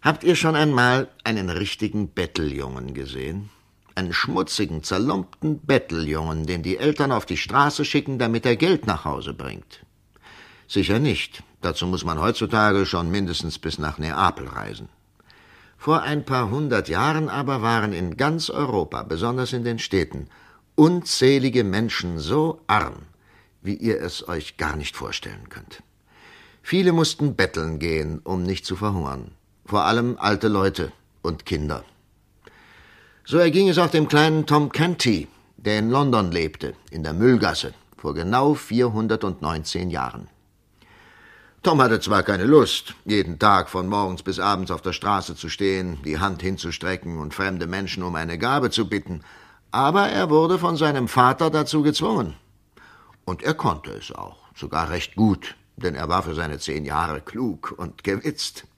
Habt ihr schon einmal einen richtigen Betteljungen gesehen? Einen schmutzigen, zerlumpten Betteljungen, den die Eltern auf die Straße schicken, damit er Geld nach Hause bringt? Sicher nicht. Dazu muss man heutzutage schon mindestens bis nach Neapel reisen. Vor ein paar 100 Jahren aber waren in ganz Europa, besonders in den Städten, unzählige Menschen so arm, wie ihr es euch gar nicht vorstellen könnt. Viele mussten betteln gehen, um nicht zu verhungern. Vor allem alte Leute und Kinder. So erging es auch dem kleinen Tom Canty, der in London lebte, in der Müllgasse, vor genau 419 Jahren. Tom hatte zwar keine Lust, jeden Tag von morgens bis abends auf der Straße zu stehen, die Hand hinzustrecken und fremde Menschen um eine Gabe zu bitten, aber er wurde von seinem Vater dazu gezwungen. Und er konnte es auch, sogar recht gut, denn er war für seine 10 Jahre klug und gewitzt.